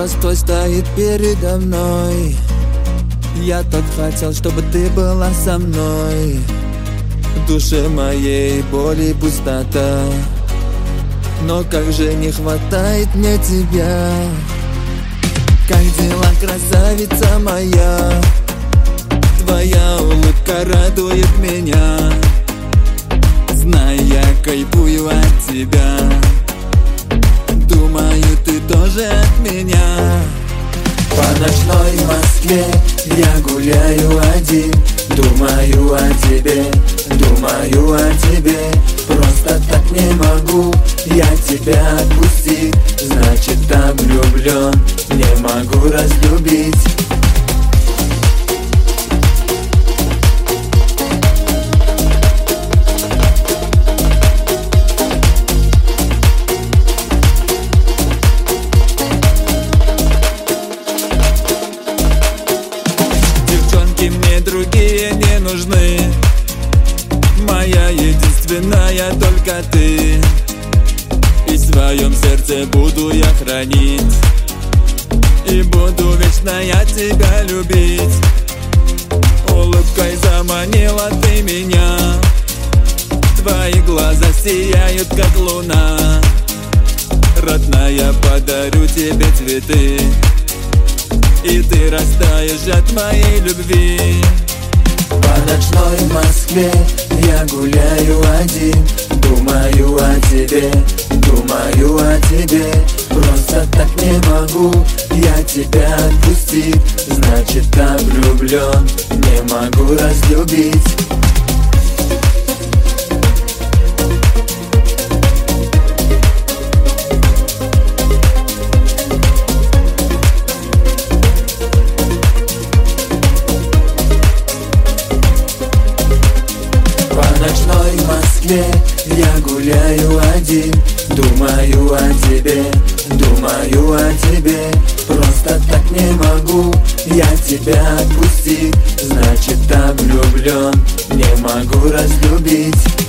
простой стоит передо мной. Я так хотел, чтобы ты была со мной. В душе моей боли пустота, но как же не хватает мне тебя. Как дела, красавица моя? Твоя улыбка радует меня. Знай, я кайфую от тебя. Думаю, ты тоже от меня. По ночной Москве я гуляю один. Думаю о тебе, думаю о тебе. Просто так не могу я тебя отпустить. Значит, так влюблен, не могу разлюбить. Мне другие не нужны. Моя единственная только ты. И в своем сердце буду я хранить. И буду вечно я тебя любить. Улыбкой заманила ты меня. Твои глаза сияют как луна. Родная, подарю тебе цветы, и ты растаешь от моей любви. По ночной Москве я гуляю один. Думаю о тебе, думаю о тебе. Просто так не могу я тебя отпустить. Значит, так влюблен, не могу разлюбить. Я гуляю один, думаю о тебе, думаю о тебе. Просто так не могу я тебя отпустить. Значит, так влюблен, не могу разлюбить.